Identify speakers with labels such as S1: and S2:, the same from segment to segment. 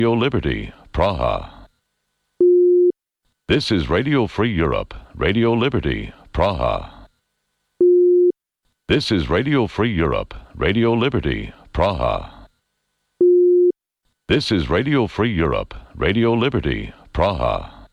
S1: Radio Liberty, Praha. This is Radio Free Europe, Radio Liberty, Praha. This is Radio Free Europe, Radio Liberty, Praha. This is Radio Free Europe, Radio Liberty, Praha.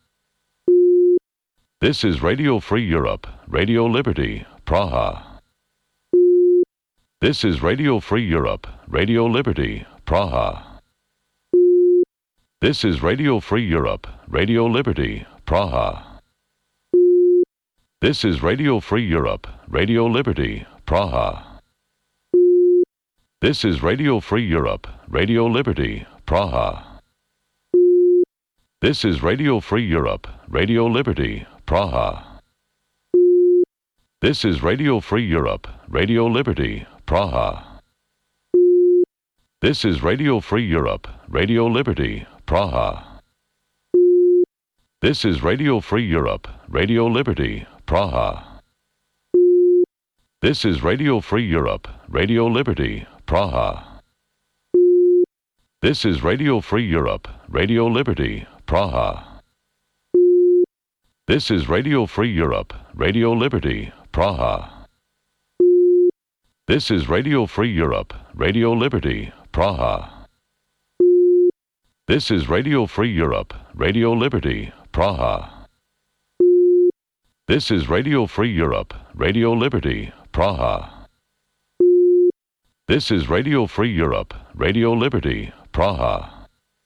S1: This is Radio Free Europe, Radio Liberty, Praha. This is Radio Free Europe, Radio Liberty, Praha. This is Radio Free Europe, Radio Liberty, Praha. This is Radio Free Europe, Radio Liberty, Praha. This is Radio Free Europe, Radio Liberty, Praha. This is Radio Free Europe, Radio Liberty, Praha. This is Radio Free Europe, Radio Liberty, Praha. This is Radio Free Europe, Radio Liberty, Praha. This is Radio Free Europe, Radio Liberty, Praha. This is Radio Free Europe, Radio Liberty, Praha. This is Radio Free Europe, Radio Liberty, Praha. This is Radio Free Europe, Radio Liberty, Praha. This is Radio Free Europe, Radio Liberty, Praha. This is Radio Free Europe, Radio Liberty, Praha. This is Radio Free Europe, Radio Liberty, Praha. This is Radio Free Europe, Radio Liberty, Praha.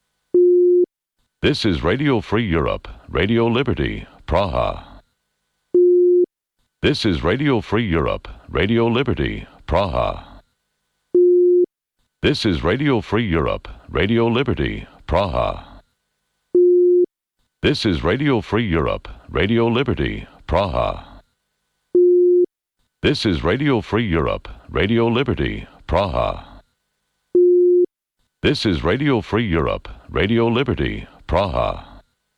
S1: This is Radio Free Europe, Radio Liberty, Praha. This is Radio Free Europe, Radio Liberty, Praha. This is Radio Free Europe, Radio Liberty, Praha. This is Radio Free Europe, Radio Liberty, Praha. This is Radio Free Europe, Radio Liberty, Praha. This is Radio Free Europe, Radio Liberty, Praha.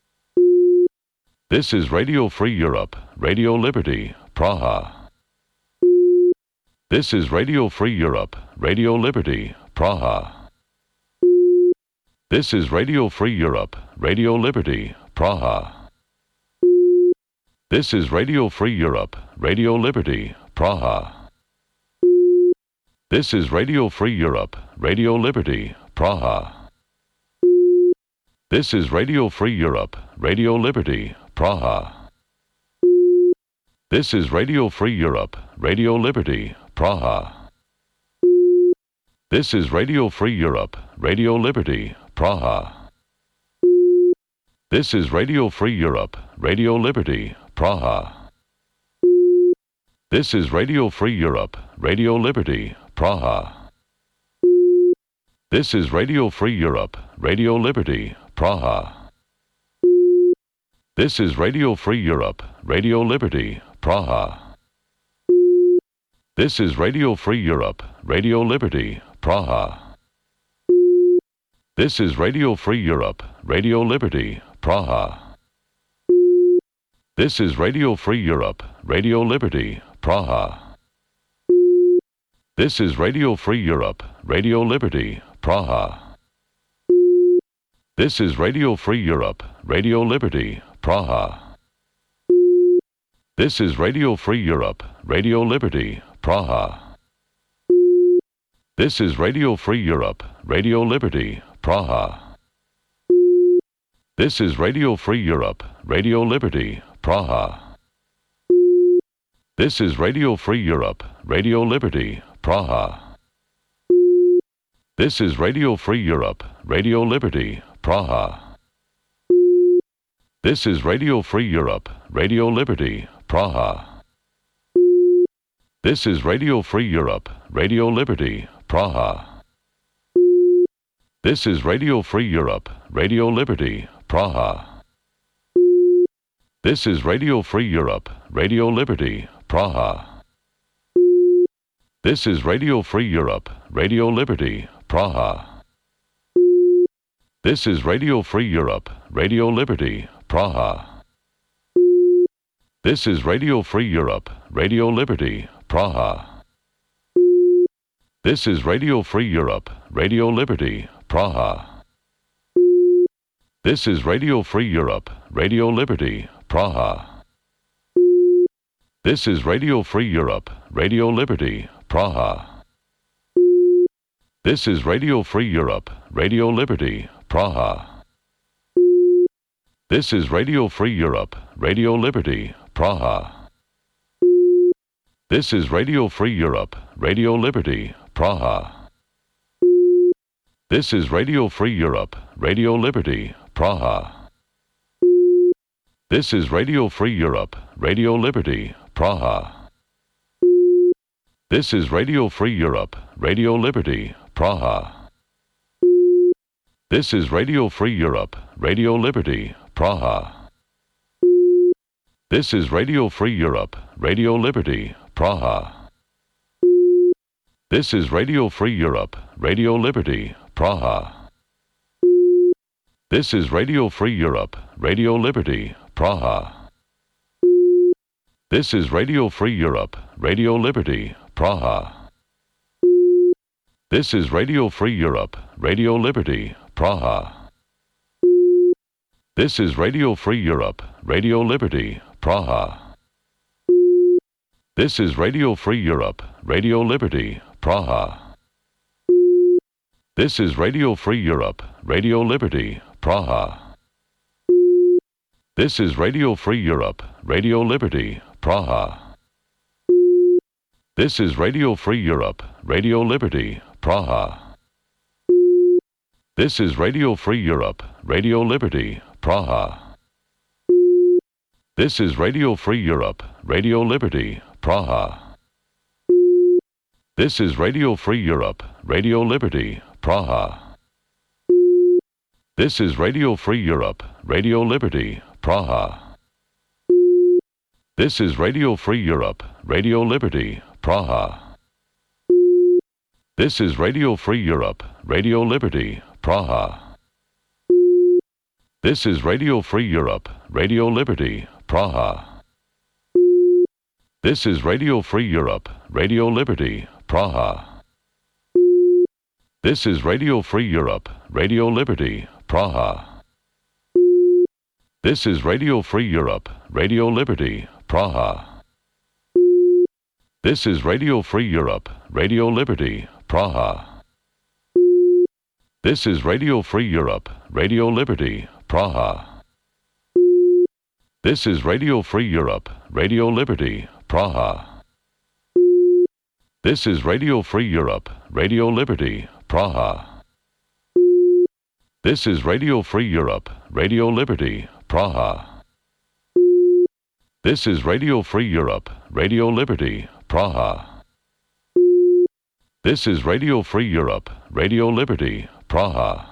S1: This is Radio Free Europe, Radio Liberty, Praha. This is Radio Free Europe, Radio Liberty, Praha. This is Radio Free Europe, Radio Liberty, Praha. This is Radio Free Europe, Radio Liberty, Praha. This is Radio Free Europe, Radio Liberty, Praha. This is Radio Free Europe, Radio Liberty, Praha. This is Radio Free Europe, Radio Liberty, Praha. This is Radio Free Europe, Radio Liberty, Praha. This is Radio Free Europe, Radio Liberty, Praha. This is Radio Free Europe, Radio Liberty, Praha. This is Radio Free Europe, Radio Liberty, Praha. This is Radio Free Europe, Radio Liberty, Praha. This is Radio Free Europe, Radio Liberty, Praha. This is Radio Free Europe, Radio Liberty, Praha. This is Radio Free Europe, Radio Liberty, Praha. This is Radio Free Europe, Radio Liberty, Praha. This is Radio Free Europe, Radio Liberty, Praha. This is Radio Free Europe, Radio Liberty, Praha. This is Radio Free Europe, Radio Liberty, Praha. This is Radio Free Europe, Radio Liberty, Praha. This is Radio Free Europe, Radio Liberty, Praha. This is Radio Free Europe, Radio Liberty, Praha. This is Radio Free Europe, Radio Liberty, Praha. This is Radio Free Europe, Radio Liberty, Praha. This is Radio Free Europe, Radio Liberty, Praha. This is Radio Free Europe, Radio Liberty, Praha. This is Radio Free Europe, Radio Liberty, Praha. This is Radio Free Europe, Radio Liberty, Praha. This is Radio Free Europe, Radio Liberty, Praha. This is Radio Free Europe, Radio Liberty, Praha. This is Radio Free Europe, Radio Liberty, Praha. This is Radio Free Europe, Radio Liberty, Praha. This is Radio Free Europe, Radio Liberty, Praha. This is Radio Free Europe, Radio Liberty, Praha. This is Radio Free Europe, Radio Liberty, Praha. This is Radio Free Europe, Radio Liberty, Praha. This is Radio Free Europe, Radio Liberty, Praha. This is Radio Free Europe, Radio Liberty, Praha. This is Radio Free Europe, Radio Liberty, Praha. This is Radio Free Europe, Radio Liberty, Praha. This is Radio Free Europe, Radio Liberty, Praha. This is Radio Free Europe, Radio Liberty, Praha. This is Radio Free Europe, Radio Liberty, Praha. This is Radio Free Europe, Radio Liberty, Praha. This is Radio Free Europe, Radio Liberty, Praha. This is Radio Free Europe, Radio Liberty, Praha. This is Radio Free Europe, Radio Liberty, Praha. This is Radio Free Europe, Radio Liberty, Praha. This is Radio Free Europe, Radio Liberty, Praha. This is Radio Free Europe, Radio Liberty, Praha. This is Radio Free Europe, Radio Liberty, Praha. This is Radio Free Europe, Radio Liberty, Praha. This is Radio Free Europe, Radio Liberty, Praha. This is Radio Free Europe, Radio Liberty, Praha. This is Radio Free Europe, Radio Liberty, Praha. This is Radio Free Europe, Radio Liberty, Praha. This is Radio Free Europe, Radio Liberty, Praha. This is Radio Free Europe, Radio Liberty, Praha. This is Radio Free Europe, Radio Liberty, Praha. This is Radio Free Europe, Radio Liberty, Praha. This is Radio Free Europe, Radio Liberty, Praha. This is Radio Free Europe, Radio Liberty, Praha. This is Radio Free Europe, Radio Liberty, Praha. This is Radio Free Europe, Radio Liberty, Praha. This is Radio Free Europe, Radio Liberty, Praha. This is Radio Free Europe, Radio Liberty, Praha.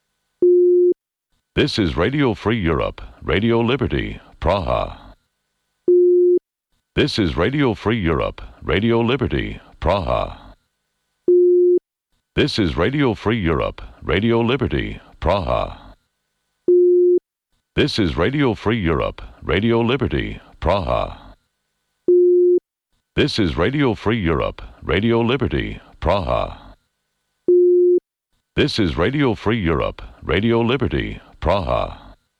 S1: This is Radio Free Europe, Radio Liberty, Praha. This is Radio Free Europe, Radio Liberty, Praha. This is Radio Free Europe, Radio Liberty, Praha. This is Radio Free Europe, Radio Liberty, Praha. This is Radio Free Europe, Radio Liberty, Praha. This is Radio Free Europe, Radio Liberty, Praha.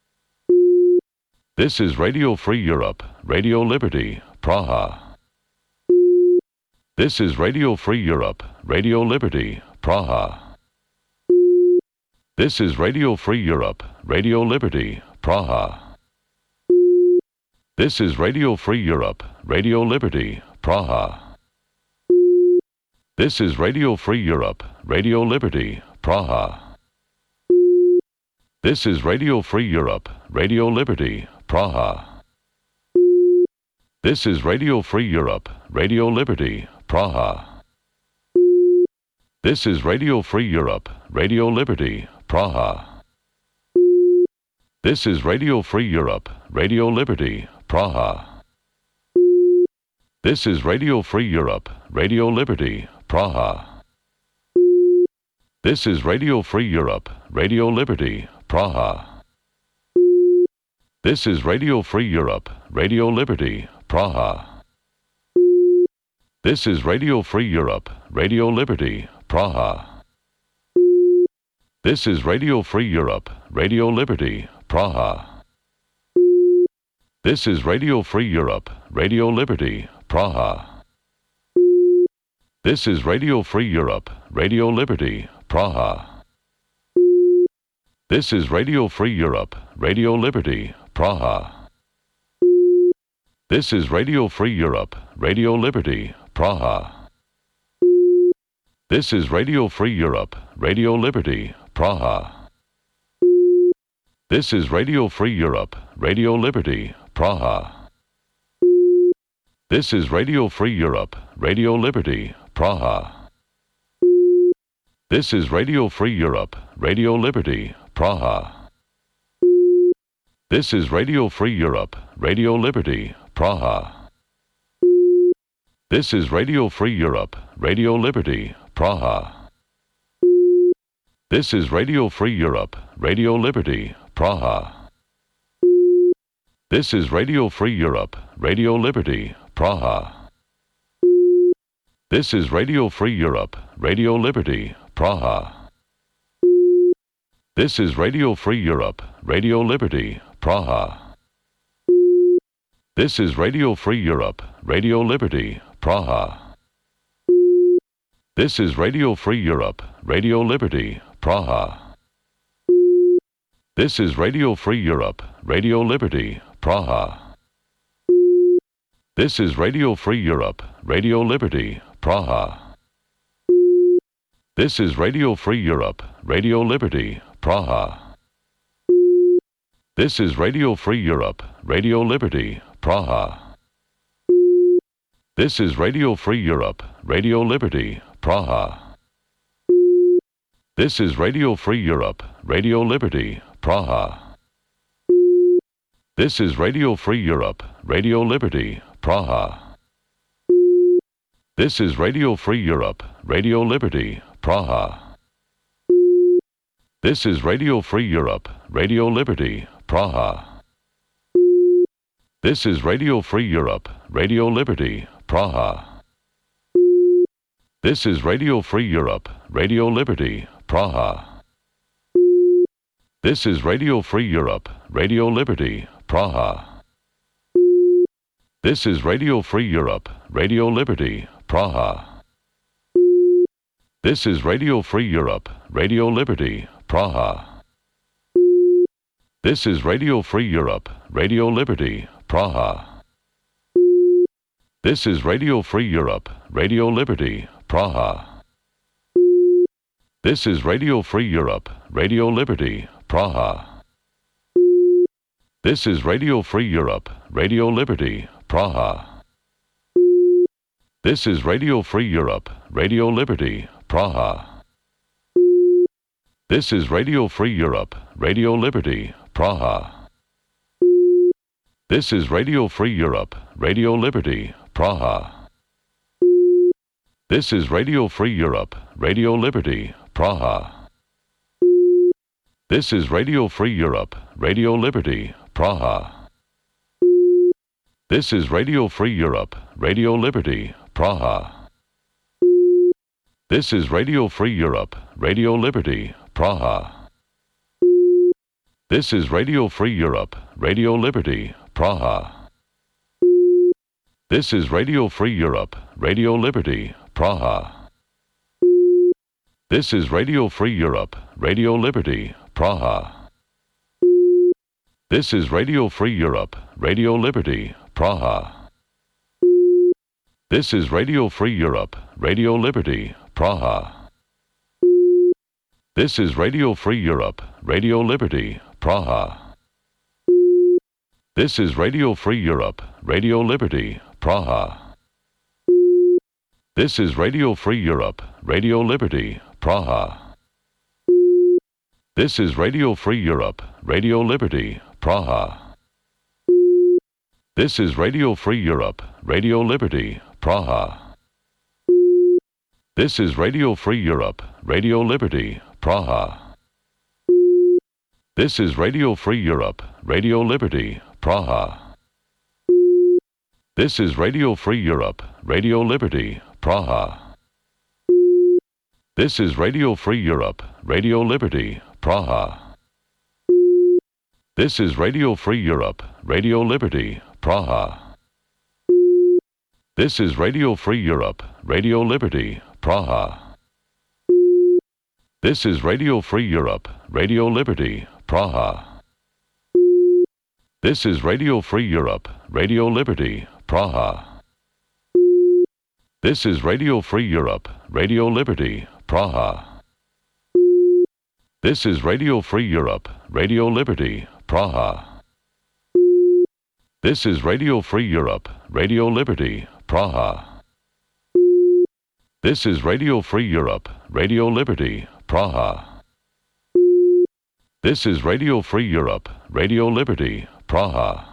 S1: This is Radio Free Europe, Radio Liberty, Praha. This is Radio Free Europe, Radio Liberty, Praha. This is Radio Free Europe, Radio Liberty, Praha. This is Radio Free Europe, Radio Liberty, Praha. This is Radio Free Europe, Radio Liberty, Praha. This is Radio Free Europe, Radio Liberty, Praha. This is Radio Free Europe, Radio Liberty, Praha. This is Radio Free Europe, Radio Liberty, Praha. This is Radio Free Europe, Radio Liberty, Praha. This is Radio Free Europe, Radio Liberty, Praha. This is Radio Free Europe, Radio Liberty, Praha. This is Radio Free Europe, Radio Liberty, Praha. This is Radio Free Europe, Radio Liberty, Praha. This is Radio Free Europe, Radio Liberty, Praha. This is Radio Free Europe, Radio Liberty, Praha. This is Radio Free Europe, Radio Liberty, Praha. This is Radio Free Europe, Radio Liberty, Praha. This is Radio Free Europe, Radio Liberty, Praha. This is Radio Free Europe, Radio Liberty, Praha. This is Radio Free Europe, Radio Liberty, Praha. This is Radio Free Europe, Radio Liberty, Praha. This is Radio Free Europe, Radio Liberty, Praha. This is Radio Free Europe, Radio Liberty, Praha. This is Radio Free Europe, Radio Liberty, Praha. This is Radio Free Europe, Radio Liberty, Praha. This is Radio Free Europe, Radio Liberty, Praha. This is Radio Free Europe, Radio Liberty, Praha. This is Radio Free Europe, Radio Liberty, Praha. This is Radio Free Europe, Radio Liberty, Praha. This is Radio Free Europe, Radio Liberty, Praha. This is Radio Free Europe, Radio Liberty, Praha. This is Radio Free Europe, Radio Liberty, Praha. This is Radio Free Europe, Radio Liberty, Praha. This is Radio Free Europe, Radio Liberty, Praha. This is Radio Free Europe, Radio Liberty, Praha. This is Radio Free Europe, Radio Liberty, Praha. This is Radio Free Europe, Radio Liberty, Praha. This is Radio Free Europe, Radio Liberty, Praha. This is Radio Free Europe, Radio Liberty, Praha. This is Radio Free Europe, Radio Liberty, Praha. This is Radio Free Europe, Radio Liberty, Praha. This is Radio Free Europe, Radio Liberty, Praha. This is Radio Free Europe, Radio Liberty, Praha. This is Radio Free Europe, Radio Liberty, Praha. This is Radio Free Europe, Radio Liberty, Praha. This is Radio Free Europe, Radio Liberty, Praha. This is Radio Free Europe, Radio Liberty, Praha. This is Radio Free Europe, Radio Liberty, Praha. This is Radio Free Europe, Radio Liberty, Praha. This is Radio Free Europe, Radio Liberty, Praha. This is Radio Free Europe, Radio Liberty, Praha. This is Radio Free Europe, Radio Liberty, Praha. This is Radio Free Europe, Radio Liberty, Praha. This is Radio Free Europe, Radio Liberty, Praha. This is Radio Free Europe, Radio Liberty, Praha. This is Radio Free Europe, Radio Liberty, Praha. This is Radio Free Europe, Radio Liberty, Praha. This is Radio Free Europe, Radio Liberty, Praha. This is Radio Free Europe, Radio Liberty, Praha. This is Radio Free Europe, Radio Liberty, Praha. This is Radio Free Europe, Radio Liberty, Praha. This is Radio Free Europe, Radio Liberty, Praha. This is Radio Free Europe, Radio Liberty, Praha. This is Radio Free Europe, Radio Liberty, Praha. This is Radio Free Europe, Radio Liberty, Praha. This is Radio Free Europe, Radio Liberty, Praha. This is Radio Free Europe, Radio Liberty, Praha. This is Radio Free Europe, Radio Liberty, Praha. This is Radio Free Europe, Radio Liberty, Praha. This is Radio Free Europe, Radio Liberty, Praha. This is Radio Free Europe, Radio Liberty, Praha. This is Radio Free Europe, Radio Liberty, Praha. This is Radio Free Europe, Radio Liberty, Praha. This is Radio Free Europe, Radio Liberty, Praha. This is Radio Free Europe, Radio Liberty, Praha. This is Radio Free Europe, Radio Liberty, Praha. This is Radio Free Europe, Radio Liberty, Praha. This is Radio Free Europe, Radio Liberty, Praha.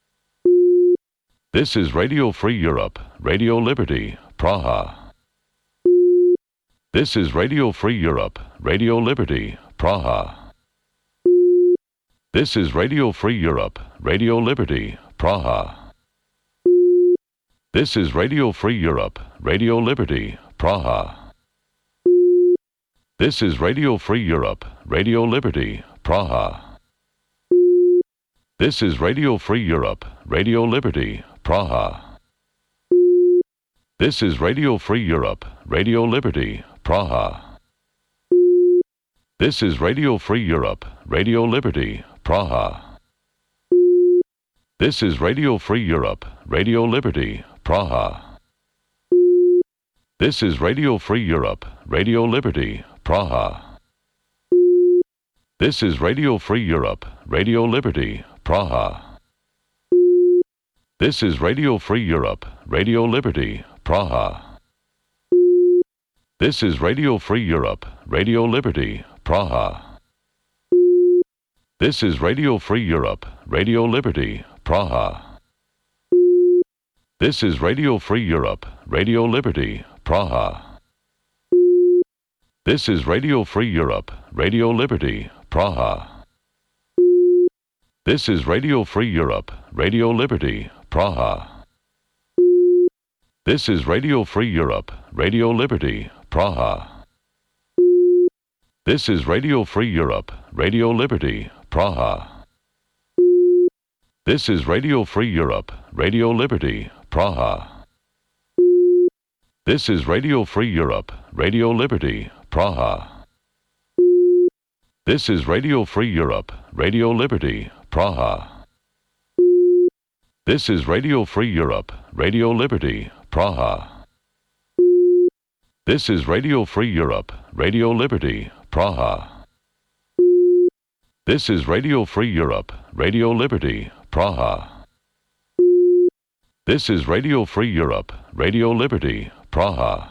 S1: This is Radio Free Europe, Radio Liberty, Praha. This is Radio Free Europe, Radio Liberty, Praha. This is Radio Free Europe, Radio Liberty, Praha. This is Radio Free Europe, Radio Liberty, Praha. This is Radio Free Europe, Radio Liberty, Praha. This is Radio Free Europe, Radio Liberty, Praha. This is Radio Free Europe, Radio Liberty, Praha. This is Radio Free Europe, Radio Liberty, Praha. This is Radio Free Europe, Radio Liberty, Praha. This is Radio Free Europe, Radio Liberty, Praha. This is Radio Free Europe, Radio Liberty, Praha. This is Radio Free Europe, Radio Liberty, Praha. This is Radio Free Europe, Radio Liberty, Praha. This is Radio Free Europe, Radio Liberty, Praha. This is Radio Free Europe, Radio Liberty, Praha. This is Radio Free Europe, Radio Liberty, Praha. This is Radio Free Europe, Radio Liberty, Praha. This is Radio Free Europe, Radio Liberty, Praha. This is Radio Free Europe, Radio Liberty, Praha. This is Radio Free Europe, Radio Liberty, Praha. This is Radio Free Europe, Radio Liberty, Praha. This is Radio Free Europe, Radio Liberty, Praha. This is Radio Free Europe, Radio Liberty, Praha. This is Radio Free Europe, Radio Liberty, Praha. This is Radio Free Europe, Radio Liberty, Praha. This is Radio Free Europe, Radio Liberty, Praha.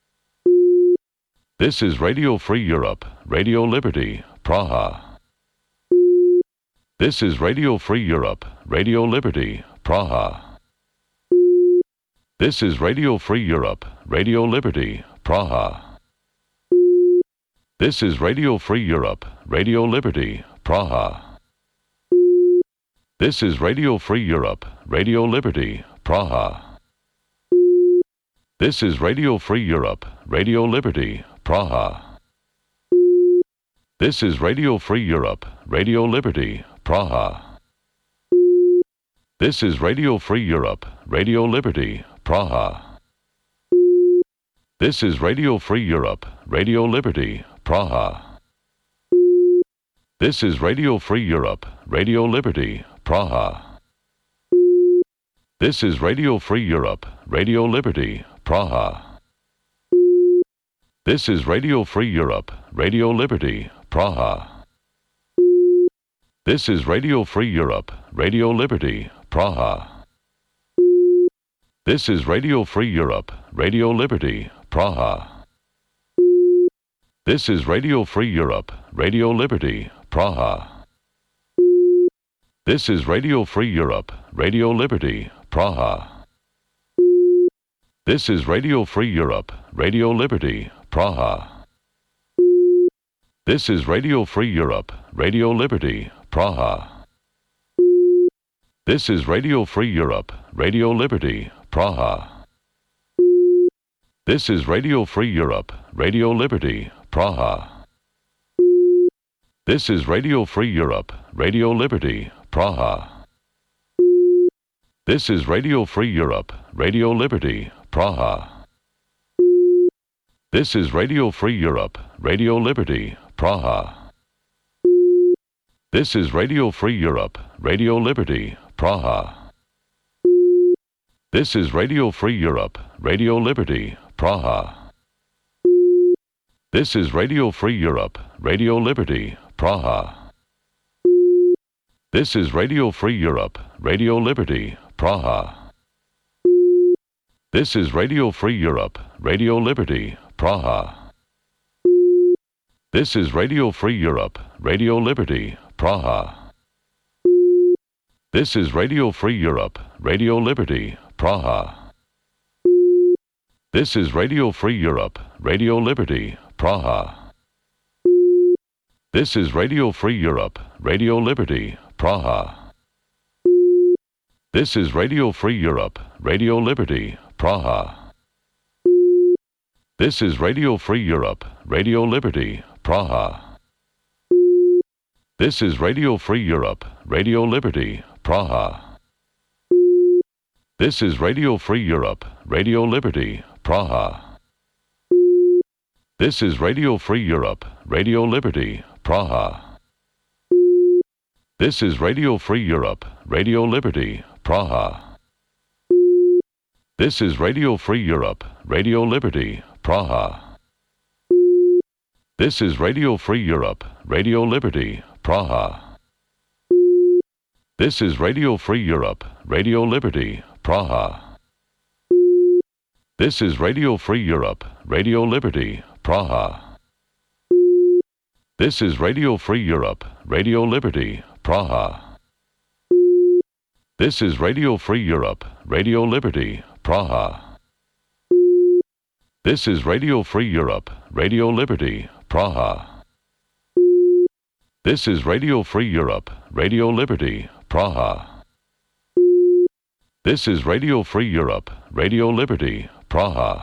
S1: This is Radio Free Europe, Radio Liberty, Praha. This is Radio Free Europe, Radio Liberty, Praha. This is Radio Free Europe, Radio Liberty, Praha. This is Radio Free Europe, Radio Liberty, Praha. This is Radio Free Europe, Radio Liberty, Praha. This is Radio Free Europe, Radio Liberty, Praha. This is Radio Free Europe, Radio Liberty, Praha. This is Radio Free Europe, Radio Liberty, Praha. This is Radio Free Europe, Radio Liberty, Praha. This is Radio Free Europe, Radio Liberty, Praha. This is Radio Free Europe, Radio Liberty, Praha. This is Radio Free Europe, Radio Liberty, Praha. This is Radio Free Europe, Radio Liberty, Praha. This is Radio Free Europe, Radio Liberty, Praha. This is Radio Free Europe, Radio Liberty, Praha. This is Radio Free Europe, Radio Liberty, Praha. This is Radio Free Europe, Radio Liberty, Praha. This is Radio Free Europe, Radio Liberty, Praha. This is Radio Free Europe, Radio Liberty, Praha. This is Radio Free Europe, Radio Liberty, Praha. This is Radio Free Europe, Radio Liberty, Praha. This is Radio Free Europe, Radio Liberty, Praha. This is Radio Free Europe, Radio Liberty, Praha. This is Radio Free Europe, Radio Liberty, Praha. This is Radio Free Europe, Radio Liberty, Praha. This is Radio Free Europe, Radio Liberty, Praha. This is Radio Free Europe, Radio Liberty, Praha. This is Radio Free Europe, Radio Liberty, Praha. This is Radio Free Europe, Radio Liberty, Praha. This is Radio Free Europe, Radio Liberty, Praha. This is Radio Free Europe, Radio Liberty, Praha. This is Radio Free Europe, Radio Liberty, Praha. This is Radio Free Europe, Radio Liberty, Praha. This is Radio Free Europe, Radio Liberty, Praha. This is Radio Free Europe, Radio Liberty, Praha. This is Radio Free Europe, Radio Liberty, Praha. This is Radio Free Europe, Radio Liberty, Praha. This is Radio Free Europe, Radio Liberty, Praha. This is Radio Free Europe, Radio Liberty, Praha. This is Radio Free Europe, Radio Liberty, Praha. This is Radio Free Europe, Radio Liberty, Praha. This is Radio Free Europe, Radio Liberty, Praha. This is Radio Free Europe, Radio Liberty, Praha. This is Radio Free Europe, Radio Liberty, Praha. This is Radio Free Europe, Radio Liberty, Praha. This is Radio Free Europe, Radio Liberty, Praha. This is Radio Free Europe, Radio Liberty, Praha.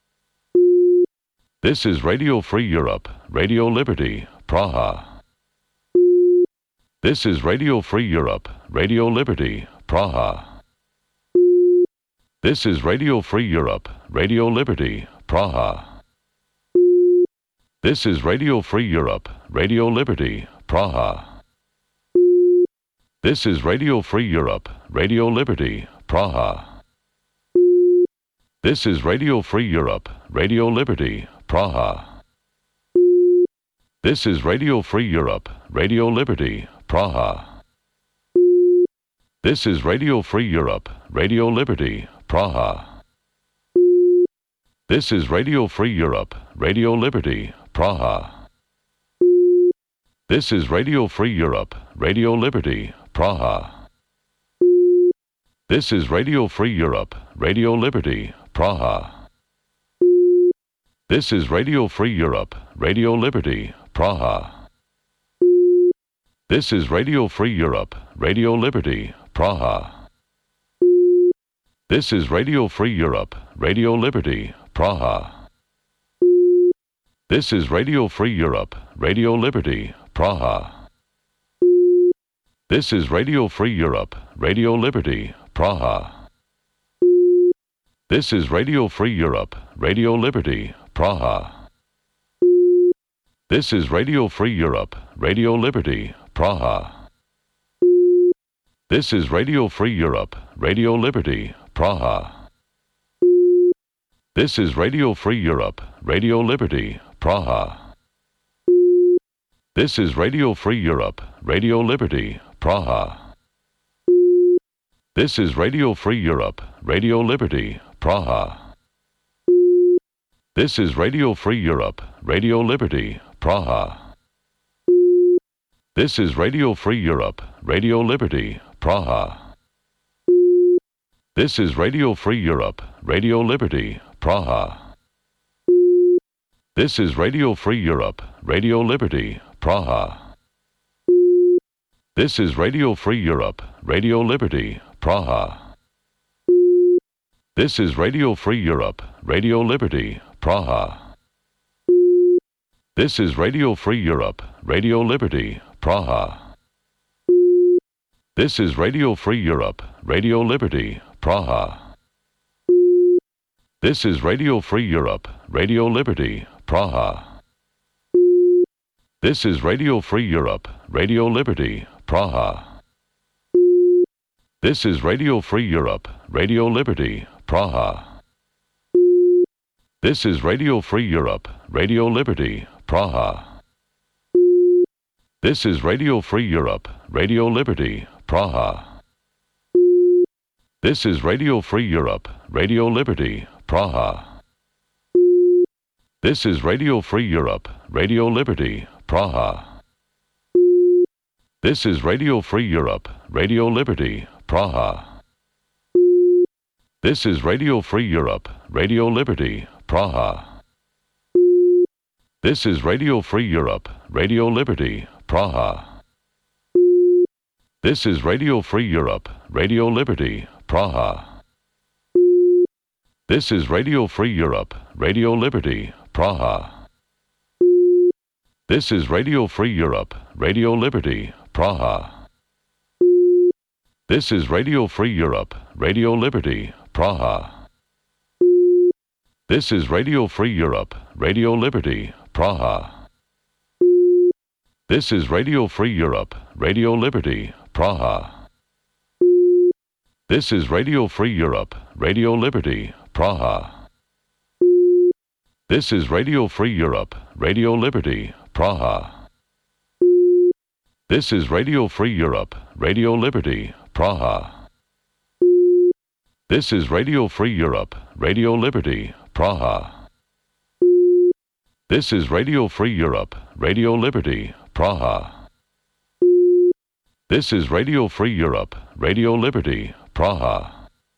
S1: This is Radio Free Europe, Radio Liberty, Praha. This is Radio Free Europe, Radio Liberty, Praha. This is Radio Free Europe, Radio Liberty, Praha. This is Radio Free Europe, Radio Liberty, Praha. This is Radio Free Europe, Radio Liberty, Praha. This is Radio Free Europe, Radio Liberty, Praha. This is Radio Free Europe, Radio Liberty, Praha. This is Radio Free Europe, Radio Liberty, Praha. This is Radio Free Europe, Radio Liberty, Praha. This is Radio Free Europe, Radio Liberty, Praha. This is Radio Free Europe, Radio Liberty, Praha. This is Radio Free Europe, Radio Liberty, Praha. This is Radio Free Europe, Radio Liberty, Praha. This is Radio Free Europe, Radio Liberty, Praha. This is Radio Free Europe, Radio Liberty, Praha. This is Radio Free Europe, Radio Liberty, Praha. This is Radio Free Europe, Radio Liberty, Praha. This is Radio Free Europe, Radio Liberty, Praha. This is Radio Free Europe, Radio Liberty, Praha. This is Radio Free Europe, Radio Liberty, Praha. This is Radio Free Europe, Radio Liberty, Praha. This is Radio Free Europe, Radio Liberty, Praha. This is Radio Free Europe, Radio Liberty, Praha. This is Radio Free Europe, Radio Liberty, Praha. This is Radio Free Europe, Radio Liberty, Praha. This is Radio Free Europe, Radio Liberty, Praha. This is Radio Free Europe, Radio Liberty, Praha. This is Radio Free Europe, Radio Liberty, Praha. This is Radio Free Europe, Radio Liberty, Praha. This is Radio Free Europe, Radio Liberty, Praha. This is Radio Free Europe, Radio Liberty, Praha. This is Radio Free Europe, Radio Liberty, Praha. This is Radio Free Europe, Radio Liberty, Praha. This is Radio Free Europe, Radio Liberty, Praha. This is Radio Free Europe, Radio Liberty, Praha. This is Radio Free Europe, Radio Liberty, Praha. This is Radio Free Europe, Radio Liberty, Praha. This is Radio Free Europe, Radio Liberty, Praha. This is Radio Free Europe, Radio Liberty, Praha. This is Radio Free Europe, Radio Liberty, Praha. This is Radio Free Europe, Radio Liberty, Praha. This is Radio Free Europe, Radio Liberty, Praha. This is Radio Free Europe, Radio Liberty, Praha. This is Radio Free Europe, Radio Liberty, Praha. This is Radio Free Europe, Radio Liberty, Praha. This is Radio Free Europe, Radio Liberty, Praha. This is Radio Free Europe, Radio Liberty, Praha. This is Radio Free Europe, Radio Liberty, Praha. This is Radio Free Europe, Radio Liberty, Praha. This is Radio Free Europe, Radio Liberty, Praha. This is Radio Free Europe, Radio Liberty, Praha. This is Radio Free Europe, Radio Liberty, Praha.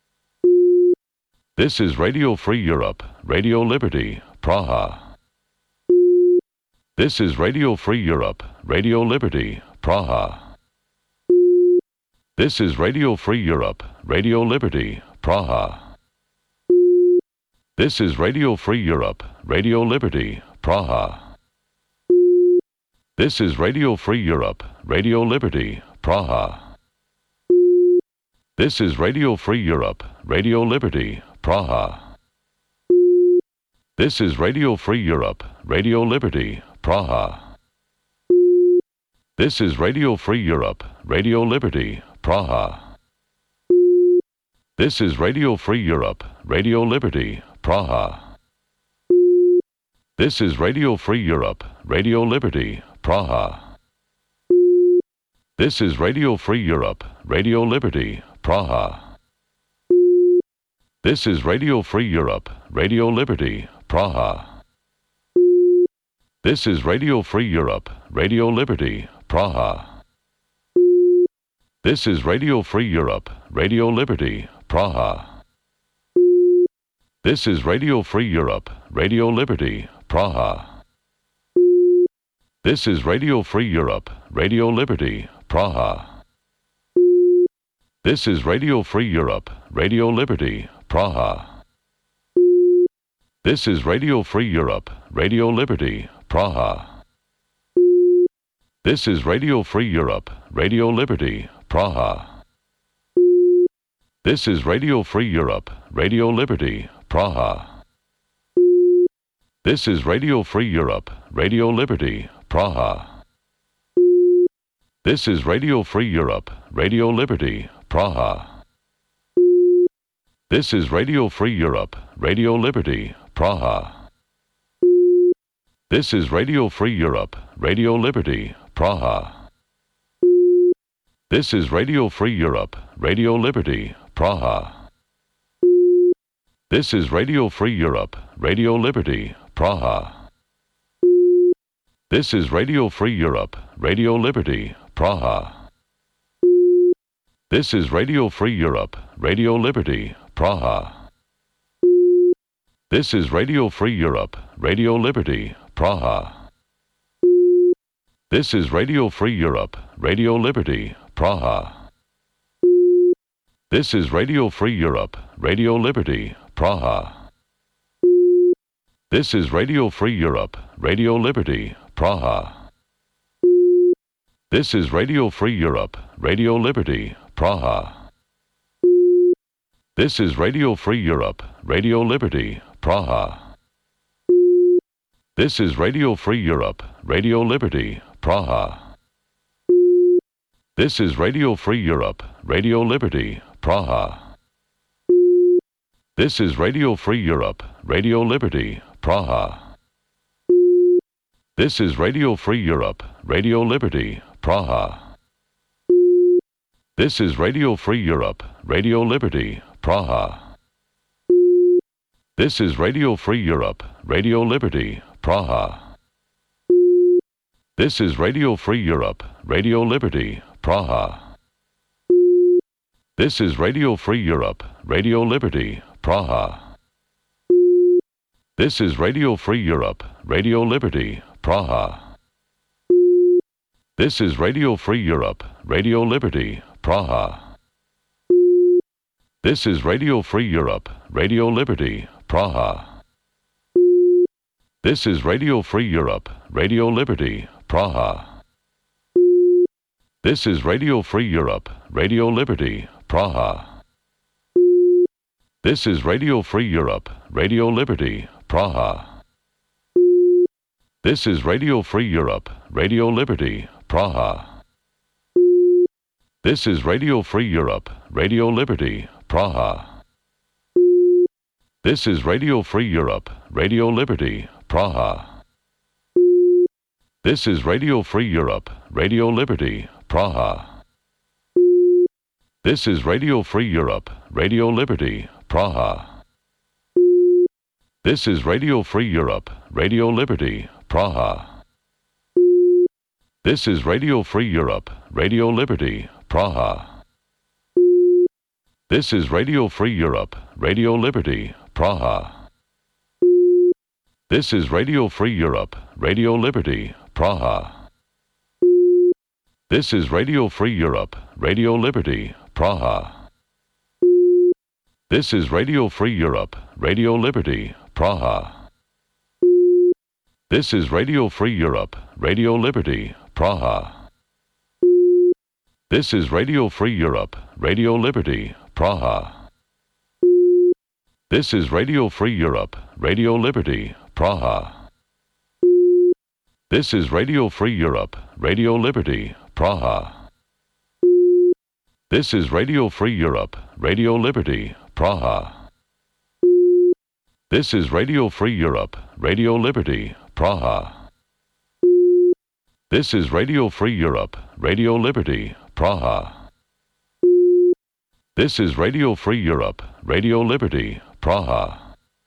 S1: This is Radio Free Europe, Radio Liberty, Praha. This is Radio Free Europe, Radio Liberty, Praha. This is Radio Free Europe, Radio Liberty, Praha. This is Radio Free Europe, Radio Liberty, Praha. This is Radio Free Europe, Radio Liberty, Praha. This is Radio Free Europe, Radio Liberty, Praha. This is Radio Free Europe, Radio Liberty, Praha. This is Radio Free Europe, Radio Liberty, Praha. This is Radio Free Europe, Radio Liberty, Praha. This is Radio Free Europe, Radio Liberty, Praha. This is Radio Free Europe, Radio Liberty, Praha. This is Radio Free Europe, Radio Liberty, Praha. This is Radio Free Europe, Radio Liberty, Praha. This is Radio Free Europe, Radio Liberty, Praha. This is Radio Free Europe, Radio Liberty, Praha. This is Radio Free Europe, Radio Liberty, Praha. This is Radio Free Europe, Radio Liberty, Praha. This is Radio Free Europe, Radio Liberty, Praha. This is Radio Free Europe, Radio Liberty, Praha. This is Radio Free Europe, Radio Liberty, Praha. This is Radio Free Europe, Radio Liberty, Praha. This is Radio Free Europe, Radio Liberty, Praha. This is Radio Free Europe, Radio Liberty, Praha. This is Radio Free Europe, Radio Liberty, Praha. This is Radio Free Europe, Radio Liberty, Praha. This is Radio Free Europe, Radio Liberty, Praha. This is Radio Free Europe, Radio Liberty, Praha. This is Radio Free Europe, Radio Liberty, Praha. This is Radio Free Europe, Radio Liberty, Praha. This is Radio Free Europe, Radio Liberty, Praha. This is Radio Free Europe, Radio Liberty, Praha. This is Radio Free Europe, Radio Liberty, Praha. This is Radio Free Europe, Radio Liberty, Praha. This is Radio Free Europe, Radio Liberty, Praha. This is Radio Free Europe, Radio Liberty, Praha. This is Radio Free Europe, Radio Liberty, Praha. This is Radio Free Europe, Radio Liberty, Praha. This is Radio Free Europe, Radio Liberty, Praha. This is Radio Free Europe, Radio Liberty, Praha. This is Radio Free Europe, Radio Liberty, Praha. This is Radio Free Europe, Radio Liberty, Praha. This is Radio Free Europe, Radio Liberty, Praha. This is Radio Free Europe, Radio Liberty, Praha. This is Radio Free Europe, Radio Liberty, Praha. This is Radio Free Europe, Radio Liberty, Praha. This is Radio Free Europe, Radio Liberty, Praha. This is Radio Free Europe, Radio Liberty, Praha. This is Radio Free Europe, Radio Liberty, Praha. This is Radio Free Europe, Radio Liberty, Praha. This is Radio Free Europe, Radio Liberty, Praha. This is Radio Free Europe, Radio Liberty, Praha. This is Radio Free Europe, Radio Liberty, Praha. This is Radio Free Europe, Radio Liberty, Praha. This is Radio Free Europe, Radio Liberty, Praha. This is Radio Free Europe, Radio Liberty, Praha. This is Radio Free Europe, Radio Liberty, Praha. This is Radio Free Europe, Radio Liberty, Praha. This is Radio Free Europe, Radio Liberty, Praha. This is Radio Free Europe, Radio Liberty, Praha. This is Radio Free Europe, Radio Liberty, Praha. This is Radio Free Europe, Radio Liberty, Praha. This is Radio Free Europe, Radio Liberty, Praha. This is Radio Free Europe, Radio Liberty, Praha. This is Radio Free Europe, Radio Liberty, Praha. This is Radio Free Europe, Radio Liberty, Praha. This is Radio Free Europe, Radio Liberty, Praha. This is Radio Free Europe, Radio Liberty, Praha.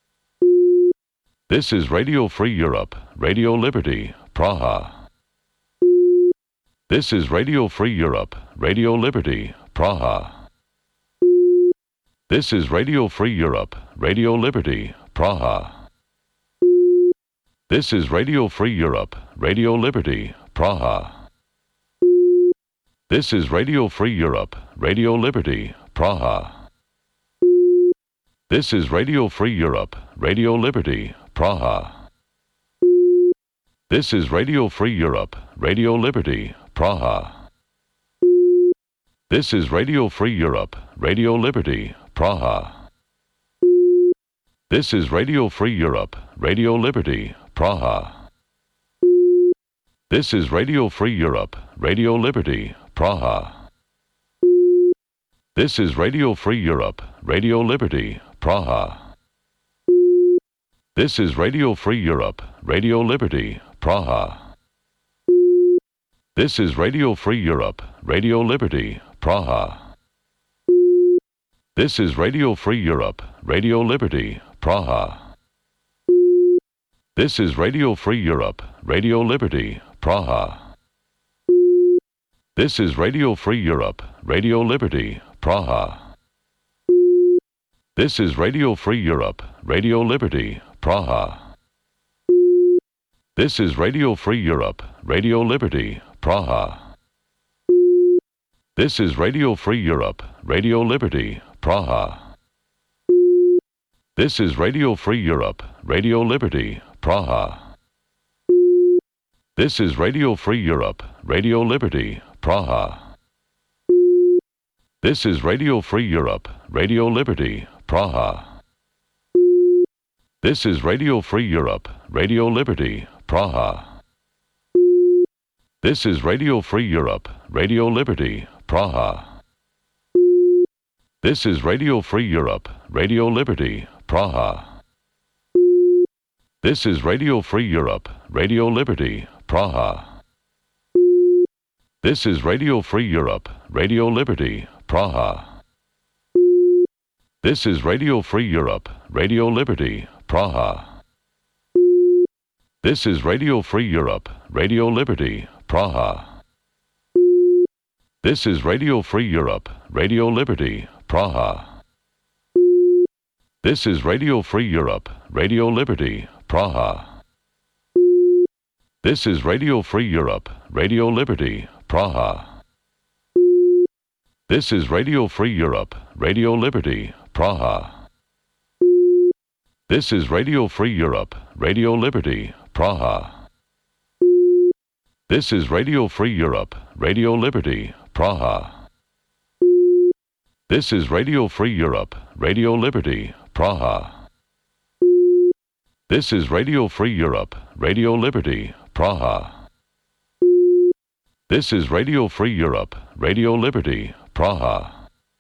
S1: This is Radio Free Europe, Radio Liberty, Praha. This is Radio Free Europe, Radio Liberty, Praha. This is Radio Free Europe, Radio Liberty, Praha. This is Radio Free Europe, Radio Liberty, Praha. This is Radio Free Europe, Radio Liberty, Praha. This is Radio Free Europe, Radio Liberty, Praha. This is Radio Free Europe, Radio Liberty, Praha. This is Radio Free Europe, Radio Liberty, Praha. This is Radio Free Europe, Radio Liberty, Praha. This is Radio Free Europe, Radio Liberty, Praha. This is Radio Free Europe, Radio Liberty, Praha. This is Radio Free Europe, Radio Liberty, Praha. This is Radio Free Europe, Radio Liberty, Praha. This is Radio Free Europe, Radio Liberty, Praha. This is Radio Free Europe, Radio Liberty, Praha. This is Radio Free Europe, Radio Liberty, Praha. This is Radio Free Europe, Radio Liberty, Praha. This is Radio Free Europe, Radio Liberty, Praha. This is Radio Free Europe, Radio Liberty, Praha. This is Radio Free Europe, Radio Liberty, Praha. This is Radio Free Europe, Radio Liberty, Praha. This is Radio Free Europe, Radio Liberty, Praha. This is Radio Free Europe, Radio Liberty, Praha. This is Radio Free Europe, Radio Liberty, Praha. This is Radio Free Europe, Radio Liberty, Praha. This is Radio Free Europe, Radio Liberty, Praha. This is Radio Free Europe, Radio Liberty, Praha. This is Radio Free Europe, Radio Liberty, Praha. This is Radio Free Europe, Radio Liberty, Praha. This is Radio Free Europe, Radio Liberty, Praha. This is Radio Free Europe, Radio Liberty, Praha. This is Radio Free Europe, Radio Liberty, Praha. This is Radio Free Europe, Radio Liberty, Praha. This is Radio Free Europe, Radio Liberty, Praha. This is Radio Free Europe, Radio Liberty, Praha. This is Radio Free Europe, Radio Liberty, Praha. This is Radio Free Europe, Radio Liberty, Praha. This is Radio Free Europe, Radio Liberty, Praha.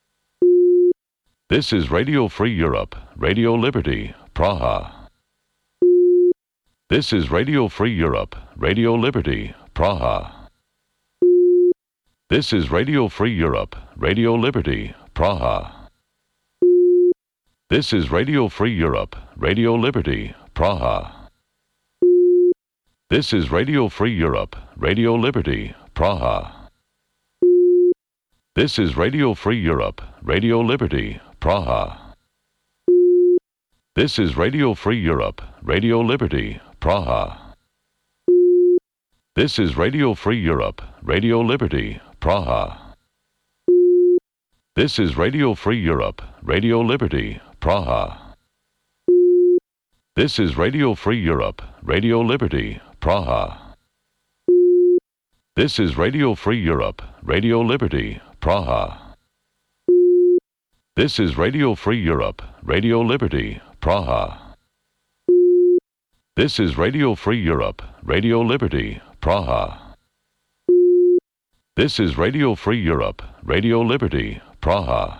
S1: This is Radio Free Europe, Radio Liberty, Praha. This is Radio Free Europe, Radio Liberty, Praha. This is Radio Free Europe, Radio Liberty, Praha. This is Radio Free Europe, Radio Liberty, Praha. This is Radio Free Europe, Radio Liberty, Praha. This is Radio Free Europe, Radio Liberty, Praha. This is Radio Free Europe, Radio Liberty, Praha. This is Radio Free Europe, Radio Liberty, Praha. This is Radio Free Europe, Radio Liberty, Praha. This is Radio Free Europe, Radio Liberty, Praha. This is Radio Free Europe, Radio Liberty, Praha. This is Radio Free Europe, Radio Liberty, Praha. This is Radio Free Europe, Radio Liberty, Praha. This is Radio Free Europe, Radio Liberty, Praha.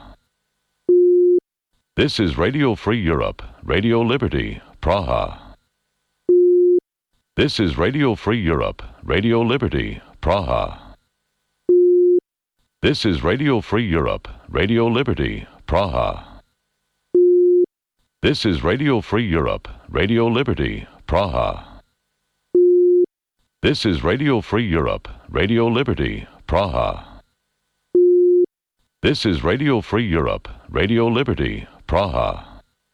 S1: This is Radio Free Europe, Radio Liberty, Praha. This is Radio Free Europe, Radio Liberty, Praha. This is Radio Free Europe, Radio Liberty, Praha. This is Radio Free Europe, Radio Liberty, Praha. This is Radio Free Europe, Radio Liberty, Praha. This is Radio Free Europe, Radio Liberty, Praha.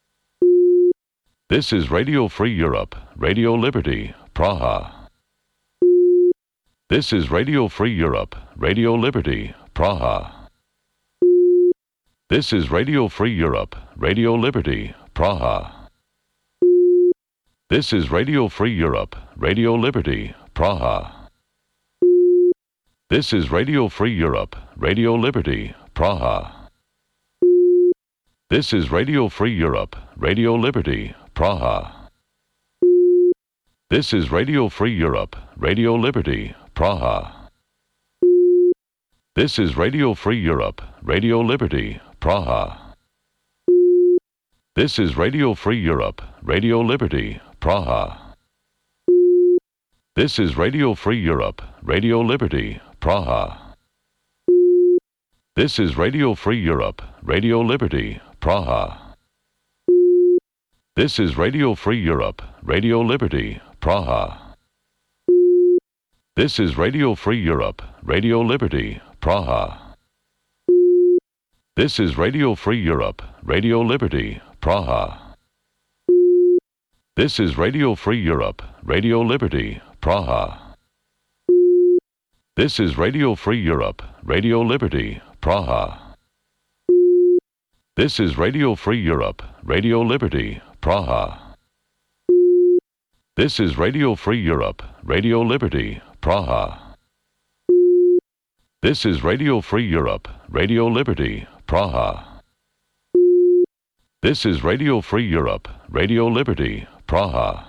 S1: This is Radio Free Europe, Radio Liberty, Praha. This is Radio Free Europe, Radio Liberty, Praha. This is Radio Free Europe, Radio Liberty, Praha. This is Radio Free Europe, Radio Liberty, Praha. This is Radio Free Europe, Radio Liberty, Praha. This is Radio Free Europe, Radio Liberty, Praha. This is Radio Free Europe, Radio Liberty, Praha. This is Radio Free Europe, Radio Liberty, Praha. This is Radio Free Europe, Radio Liberty, Praha. This is Radio Free Europe, Radio Liberty, Praha. This is Radio Free Europe, Radio Liberty, Praha. This is Radio Free Europe, Radio Liberty, Praha. This is Radio Free Europe, Radio Liberty, Praha. This is Radio Free Europe, Radio Liberty, Praha. This is Radio Free Europe, Radio Liberty, Praha. This is Radio Free Europe, Radio Liberty, Praha. This is Radio Free Europe, Radio Liberty, Praha. This is Radio Free Europe, Radio Liberty, Praha. This is Radio Free Europe, Radio Liberty, Praha. This is Radio Free Europe, Radio Liberty, Praha.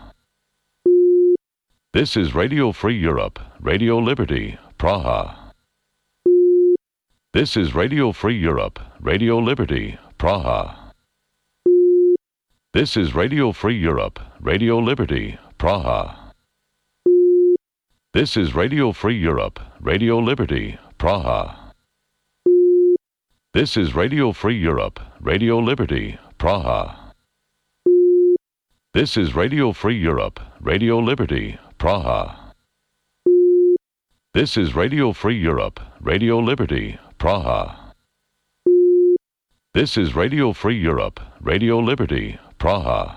S1: This is Radio Free Europe, Radio Liberty, Praha. This is Radio Free Europe, Radio Liberty, Praha. This is Radio Free Europe, Radio Liberty, Praha. This is Radio Free Europe, Radio Liberty, Praha. This is Radio Free Europe, Radio Liberty, Praha. This is Radio Free Europe, Radio Liberty, Praha. This is Radio Free Europe, Radio Liberty, Praha. This is Radio Free Europe, Radio Liberty, Praha.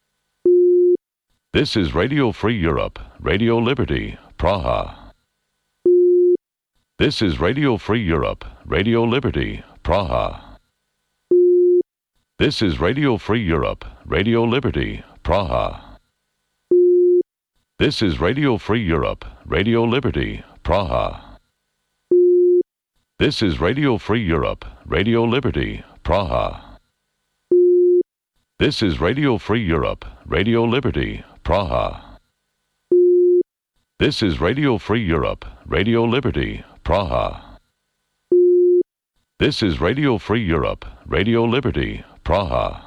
S1: This is Radio Free Europe, Radio Liberty, Praha. This is Radio Free Europe, Radio Liberty, Praha. This is Radio Free Europe, Radio Liberty, Praha. This is Radio Free Europe, Radio Liberty, Praha. This is Radio Free Europe, Radio Liberty, Praha. This is Radio Free Europe, Radio Liberty, Praha. This is Radio Free Europe, Radio Liberty, Praha. This is Radio Free Europe, Radio Liberty, Praha.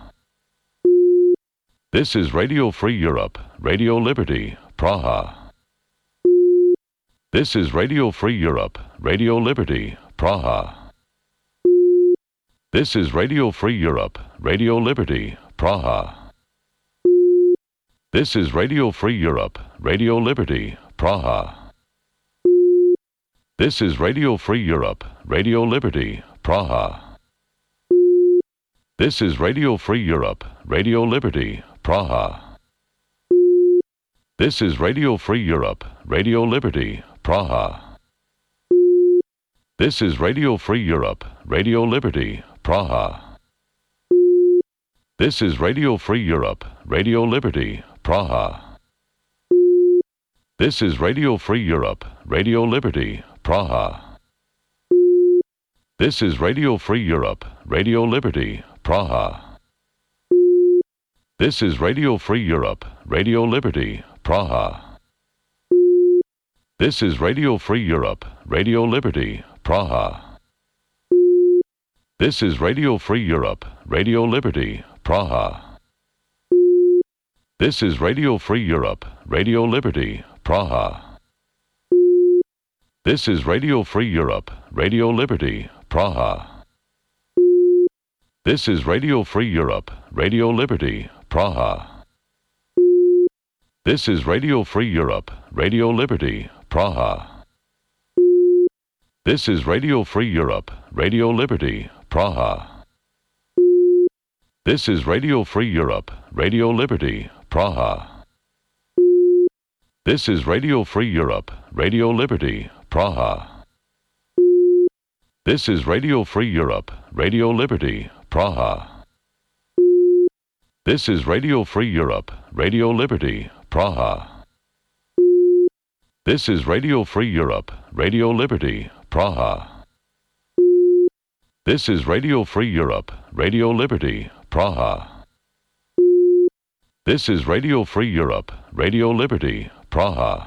S1: This is Radio Free Europe, Radio Liberty, Praha. This is Radio Free Europe, Radio Liberty, Praha. This is Radio Free Europe, Radio Liberty, Praha. This is Radio Free Europe, Radio Liberty, Praha. This is Radio Free Europe, Radio Liberty, Praha. This is Radio Free Europe, Radio Liberty, Praha. This is Radio Free Europe, Radio Liberty, Praha. This is Radio Free Europe, Radio Liberty, Praha. This is Radio Free Europe, Radio Liberty, Praha. This is Radio Free Europe, Radio Liberty, Praha. This is Radio Free Europe, Radio Liberty, Praha. This is Radio Free Europe, Radio Liberty, Praha. This is Radio Free Europe, Radio Liberty, Praha. This is Radio Free Europe, Radio Liberty, Praha. This is Radio Free Europe, Radio Liberty, Praha. This is Radio Free Europe, Radio Liberty, Praha. This is Radio Free Europe, Radio Liberty, Praha. This is Radio Free Europe, Radio Liberty, Praha. This is Radio Free Europe, Radio Liberty, Praha. This is Radio Free Europe, Radio Liberty, Praha. This is Radio Free Europe, Radio Liberty, Praha. This is Radio Free Europe, Radio Liberty, Praha. This is Radio Free Europe, Radio Liberty, Praha. This is Radio Free Europe, Radio Liberty, Praha. This is Radio Free Europe, Radio Liberty, Praha. This is Radio Free Europe, Radio Liberty, Praha.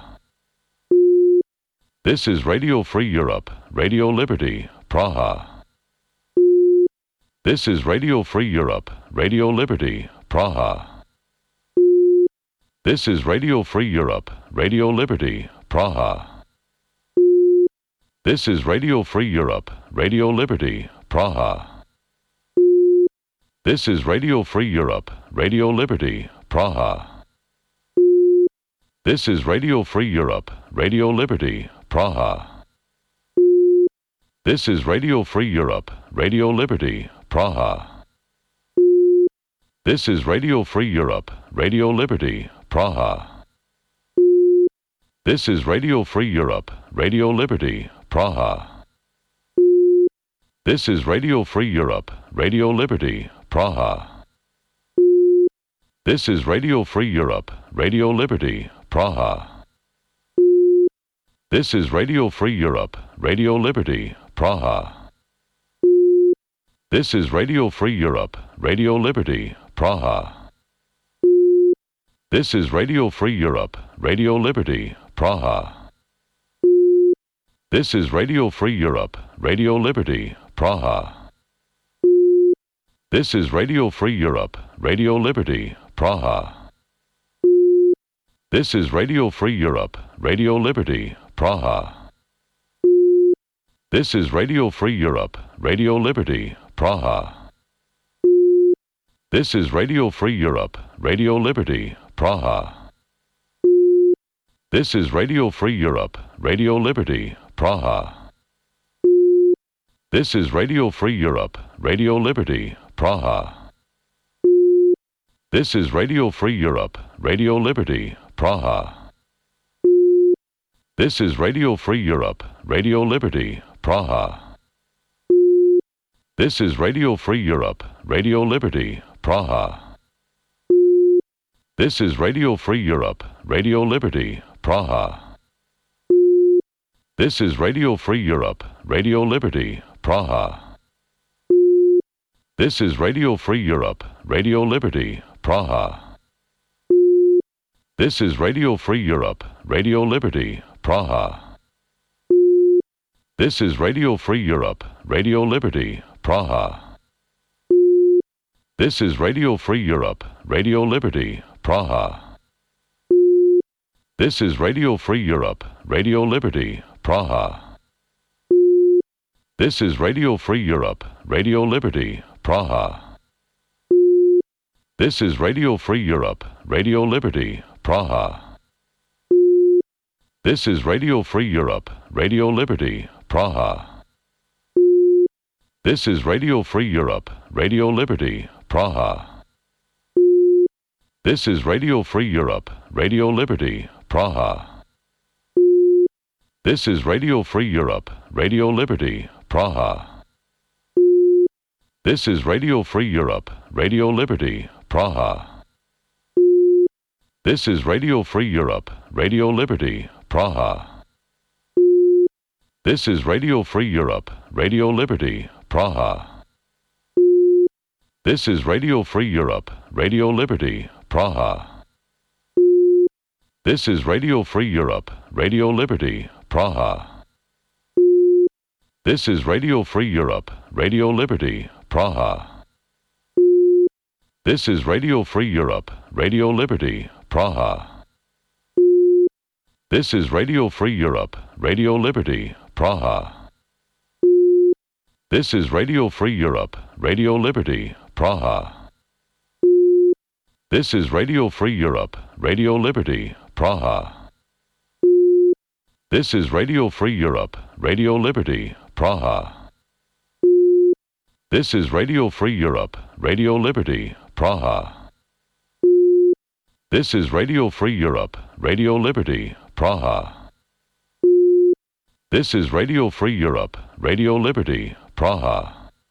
S1: This is Radio Free Europe, Radio Liberty, Praha. This is Radio Free Europe, Radio Liberty, Praha. This is Radio Free Europe, Radio Liberty, Praha. This is Radio Free Europe, Radio Liberty, Praha. This is Radio Free Europe, Radio Liberty, Praha. This is Radio Free Europe, Radio Liberty, Praha. This is Radio Free Europe, Radio Liberty, Praha. This is Radio Free Europe, Radio Liberty, Praha. This is Radio Free Europe, Radio Liberty, Praha. This is Radio Free Europe, Radio Liberty, Praha. This is Radio Free Europe, Radio Liberty, Praha. This is Radio Free Europe, Radio Liberty, Praha. This is Radio Free Europe, Radio Liberty, Praha. This is Radio Free Europe, Radio Liberty, Praha. This is Radio Free Europe, Radio Liberty, Praha. This is Radio Free Europe, Radio Liberty, Praha. This is Radio Free Europe, Radio Liberty, Praha. This is Radio Free Europe, Radio Liberty, Praha. This is Radio Free Europe, Radio Liberty, Praha. This is Radio Free Europe, Radio Liberty, Praha. This is Radio Free Europe, Radio Liberty, Praha. This is Radio Free Europe, Radio Liberty, Praha. This is Radio Free Europe, Radio Liberty, Praha. This is Radio Free Europe, Radio Liberty, Praha. This is Radio Free Europe, Radio Liberty, Praha. This is Radio Free Europe, Radio Liberty, Praha. This is Radio Free Europe, Radio Liberty, Praha. This is Radio Free Europe, Radio Liberty, Praha. This is Radio Free Europe, Radio Liberty, Praha. This is Radio Free Europe, Radio Liberty, Praha. This is Radio Free Europe, Radio Liberty, Praha. This is Radio Free Europe, Radio Liberty, Praha. This is Radio Free Europe, Radio Liberty, Praha. This is Radio Free Europe, Radio Liberty, Praha. This is Radio Free Europe, Radio Liberty, Praha. This is Radio Free Europe, Radio Liberty, Praha. This is Radio Free Europe, Radio Liberty, Praha. This is Radio Free Europe, Radio Liberty, Praha. This is Radio Free Europe, Radio Liberty, Praha. This is Radio Free Europe, Radio Liberty, Praha. This is Radio Free Europe, Radio Liberty, Praha. This is Radio Free Europe, Radio Liberty, Praha. This is Radio Free Europe, Radio Liberty, Praha. This is Radio Free Europe, Radio Liberty, Praha. This is Radio Free Europe, Radio Liberty, Praha. This is Radio Free Europe, Radio Liberty, Praha. This is Radio Free Europe, Radio Liberty, Praha. This is Radio Free Europe, Radio Liberty, Praha. This is Radio Free Europe, Radio Liberty, Praha. This is Radio Free Europe, Radio Liberty, Praha. This is Radio Free Europe, Radio Liberty, Praha.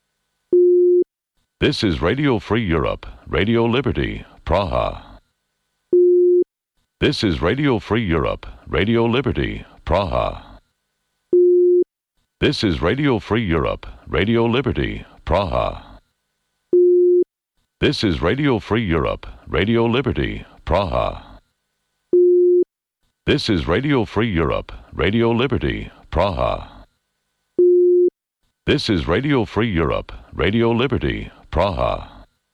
S1: This is Radio Free Europe, Radio Liberty, Praha. This is Radio Free Europe, Radio Liberty, Praha. This is Radio Free Europe, Radio Liberty, Praha. This is Radio Free Europe, Radio Liberty, Praha. This is Radio Free Europe, Radio Liberty, Praha. This is Radio Free Europe, Radio Liberty, Praha.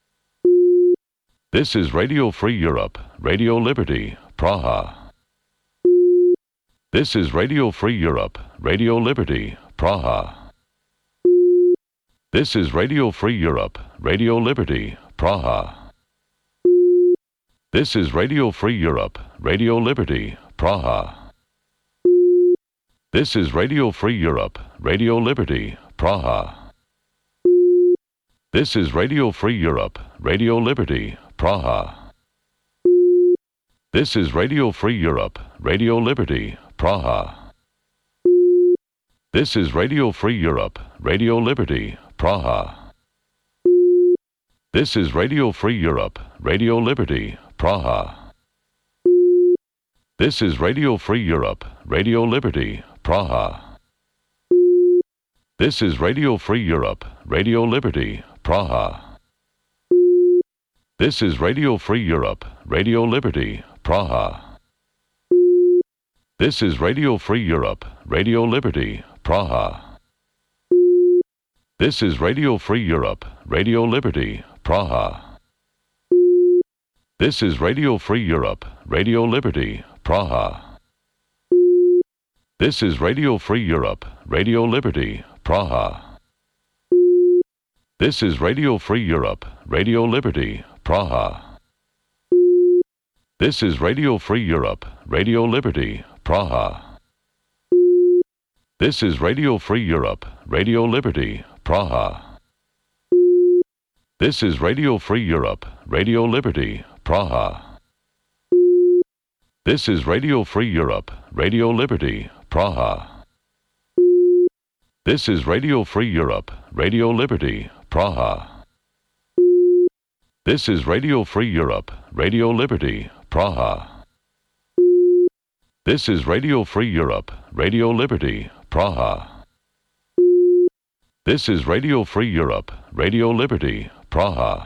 S1: This is Radio Free Europe, Radio Liberty, Praha. This is Radio Free Europe, Radio Liberty, Praha. This is Radio Free Europe, Radio Liberty, Praha. This is Radio Free Europe, Radio Liberty, Praha. This is Radio Free Europe, Radio Liberty, Praha. This is Radio Free Europe, Radio Liberty, Praha. This is Radio Free Europe, Radio Liberty, Praha. This is Radio Free Europe, Radio Liberty, Praha. This is Radio Free Europe, Radio Liberty, Praha. This is Radio Free Europe, Radio Liberty, Praha. This is Radio Free Europe, Radio Liberty, Praha. This is Radio Free Europe, Radio Liberty, Praha. This is Radio Free Europe, Radio Liberty, Praha. This is Radio Free Europe, Radio Liberty, Praha. This is Radio Free Europe, Radio Liberty, Praha. This is Radio Free Europe, Radio Liberty, Praha. This is Radio Free Europe, Radio Liberty, Praha. This is Radio Free Europe, Radio Liberty, Praha. This is Radio Free Europe, Radio Liberty, Praha. This is Radio Free Europe, Radio Liberty, Praha. This is Radio Free Europe, Radio Liberty, Praha. This is Radio Free Europe, Radio Liberty, Praha. This is Radio Free Europe, Radio Liberty, Praha. This is Radio Free Europe, Radio Liberty, Praha. This is Radio Free Europe, Radio Liberty, Praha.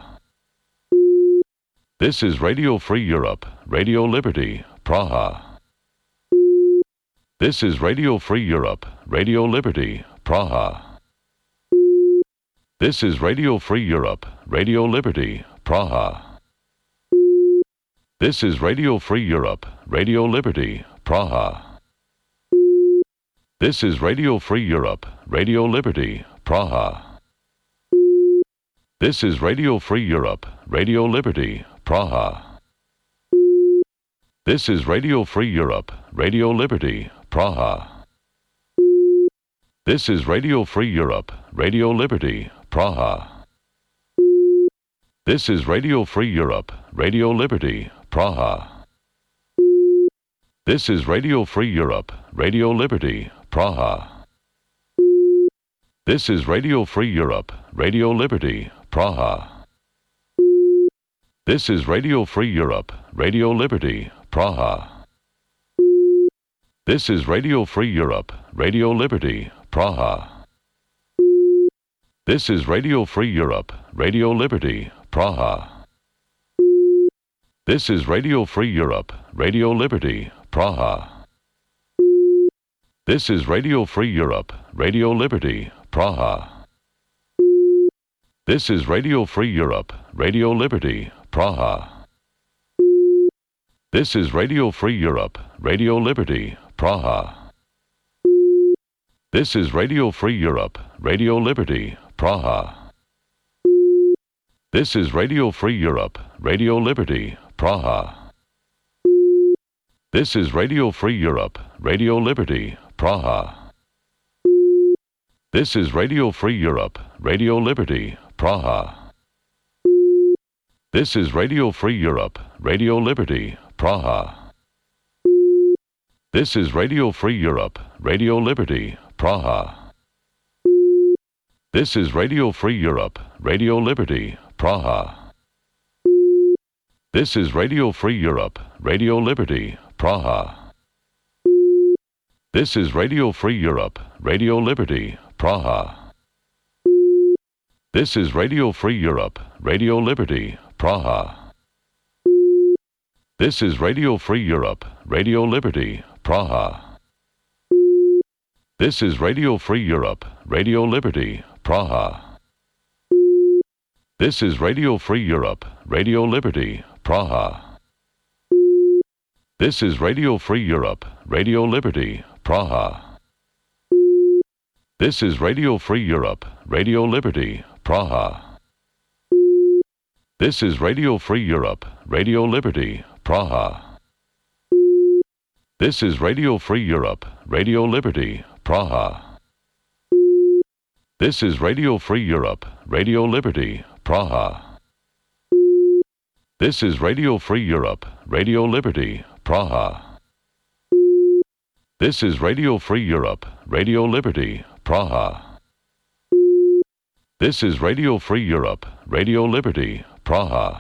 S1: This is Radio Free Europe, Radio Liberty, Praha. This is Radio Free Europe, Radio Liberty, Praha. This is Radio Free Europe, Radio Liberty, Praha. This is Radio Free Europe, Radio Liberty, Praha. This is Radio Free Europe, Radio Liberty, Praha. This is Radio Free Europe, Radio Liberty, Praha. This is Radio Free Europe, Radio Liberty, Praha. This is Radio Free Europe, Radio Liberty, Praha. This is Radio Free Europe, Radio Liberty, Praha. This is Radio Free Europe, Radio Liberty, Praha. This is Radio Free Europe, Radio Liberty, Praha. This is Radio Free Europe, Radio Liberty, Praha. This is Radio Free Europe, Radio Liberty, Praha. This is Radio Free Europe, Radio Liberty, Praha. This is Radio Free Europe, Radio Liberty, Praha. This is Radio Free Europe, Radio Liberty, Praha. This is Radio Free Europe, Radio Liberty, Praha. This is Radio Free Europe, Radio Liberty, Praha. This is Radio Free Europe, Radio Liberty, Praha. This is Radio Free Europe, Radio Liberty, Praha. This is Radio Free Europe, Radio Liberty, Praha. This is Radio Free Europe, Radio Liberty, Praha. This is Radio Free Europe, Radio Liberty, Praha. This is Radio Free Europe, Radio Liberty, Praha. This is Radio Free Europe, Radio Liberty, Praha. This is Radio Free Europe, Radio Liberty, Praha. This is Radio Free Europe, Radio Liberty, Praha. This is Radio Free Europe, Radio Liberty, Praha. This is Radio Free Europe, Radio Liberty, Praha. This is Radio Free Europe, Radio Liberty, Praha. This is Radio Free Europe, Radio Liberty, Praha. This is Radio Free Europe, Radio Liberty, Praha. This is Radio Free Europe, Radio Liberty, Praha. This is Radio Free Europe, Radio Liberty, Praha. This is Radio Free Europe, Radio Liberty, Praha. This is Radio Free Europe, Radio Liberty, Praha. This is Radio Free Europe, Radio Liberty, Praha. This is Radio Free Europe, Radio Liberty, Praha. This is Radio Free Europe, Radio Liberty, Praha.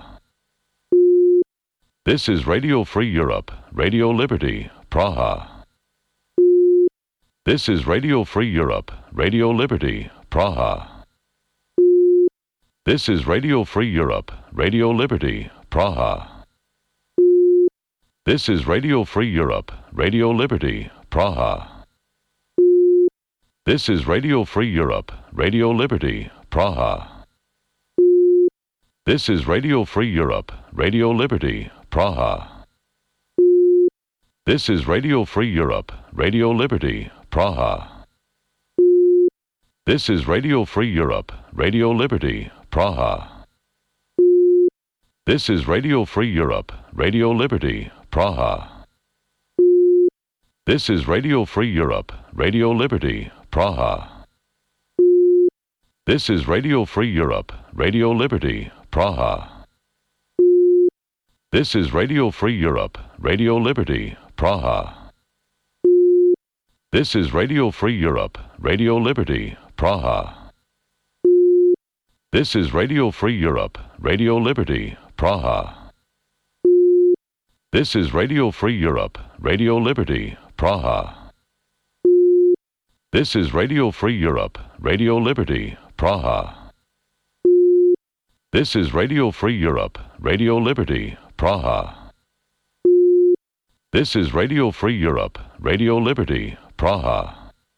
S1: This is Radio Free Europe, Radio Liberty, Praha. This is Radio Free Europe, Radio Liberty, Praha. This is Radio Free Europe, Radio Liberty, Praha. This is Radio Free Europe, Radio Liberty, Praha. This is Radio Free Europe, Radio Liberty, Praha. This is Radio Free Europe, Radio Liberty, Praha. This is Radio Free Europe, Radio Liberty, Praha. This is Radio Free Europe, Radio Liberty, Praha. This is Radio Free Europe, Radio Liberty, Praha. This is Radio Free Europe, Radio Liberty, Praha. This is Radio Free Europe, Radio Liberty, Praha. This is Radio Free Europe, Radio Liberty, Praha. This is Radio Free Europe, Radio Liberty, Praha. This is Radio Free Europe, Radio Liberty, Praha. This is Radio Free Europe, Radio Liberty, Praha. This is Radio Free Europe, Radio Liberty, Praha. This is Radio Free Europe, Radio Liberty, Praha. This is Radio Free Europe, Radio Liberty, Praha.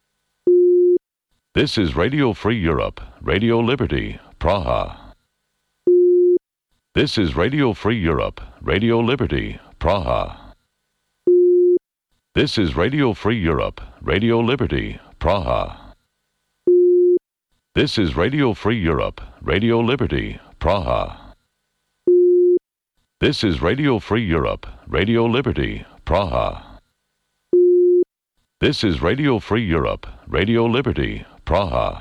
S1: This is Radio Free Europe, Radio Liberty, Praha. This is Radio Free Europe, Radio Liberty, Praha. This is Radio Free Europe, Radio Liberty, Praha. This is Radio Free Europe, Radio Liberty, Praha. This is Radio Free Europe, Radio Liberty, Praha. This is Radio Free Europe, Radio Liberty, Praha.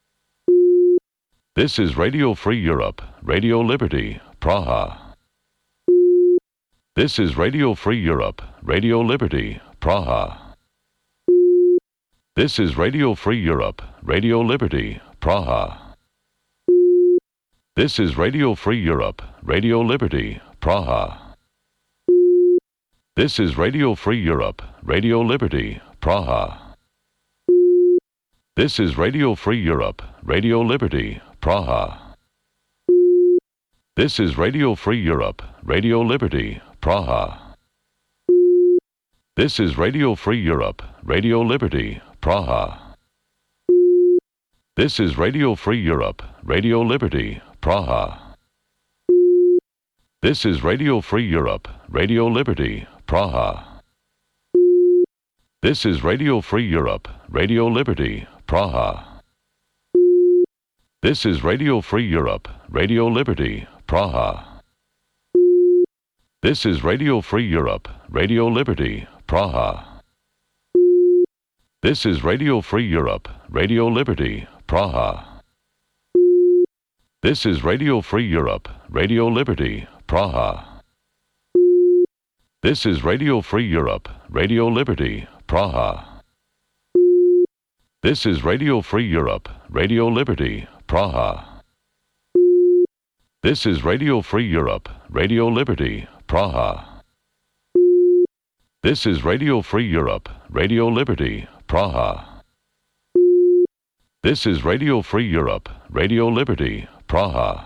S1: This is Radio Free Europe, Radio Liberty, Praha. This is Radio Free Europe, Radio Liberty, Praha. This is Radio Free Europe, Radio Liberty, Praha. This is Radio Free Europe, Radio Liberty, Praha. This is Radio Free Europe, Radio Liberty, Praha. This is Radio Free Europe, Radio Liberty, Praha. This is Radio Free Europe, Radio Liberty, Praha. This is Radio Free Europe, Radio Liberty, Praha. This is Radio Free Europe, Radio Liberty, Praha. This is Radio Free Europe, Radio Liberty, Praha. This is Radio Free Europe, Radio Liberty, Praha. This is Radio Free Europe, Radio Liberty, Praha. This is Radio Free Europe, Radio Liberty, Praha. This is Radio Free Europe, Radio Liberty, Praha. This is Radio Free Europe, Radio Liberty, Praha. This is Radio Free Europe, Radio Liberty, Praha. This is Radio Free Europe, Radio Liberty, Praha. This is Radio Free Europe, Radio Liberty, Praha. This is Radio Free Europe, Radio Liberty, Praha. This is Radio Free Europe, Radio Liberty, Praha.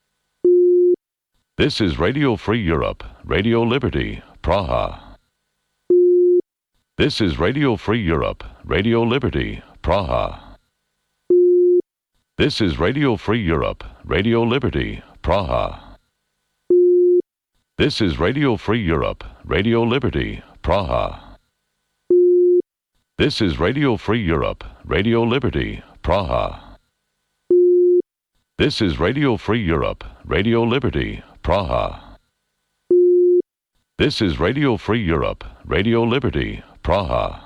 S1: This is Radio Free Europe, Radio Liberty, Praha. This is Radio Free Europe, Radio Liberty, Praha. This is Radio Free Europe, Radio Liberty, Praha. This is Radio Free Europe, Radio Liberty, Praha. This is Radio Free Europe, Radio Liberty, Praha. This is Radio Free Europe, Radio Liberty, Praha. This is Radio Free Europe, Radio Liberty, Praha.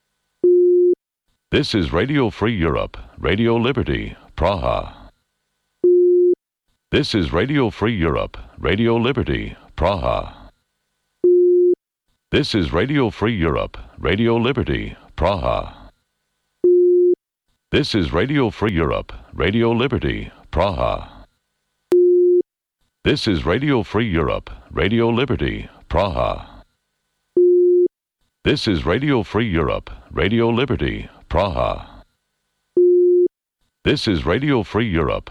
S1: This is Radio Free Europe, Radio Liberty, Praha. This is Radio Free Europe, Radio Liberty, Praha. This is Radio Free Europe, Radio Liberty, Praha. This is Radio Free Europe, Radio Liberty, Praha. This is Radio Free Europe, Radio Liberty, Praha. This is Radio Free Europe, Radio Liberty, Praha. This is Radio Free Europe,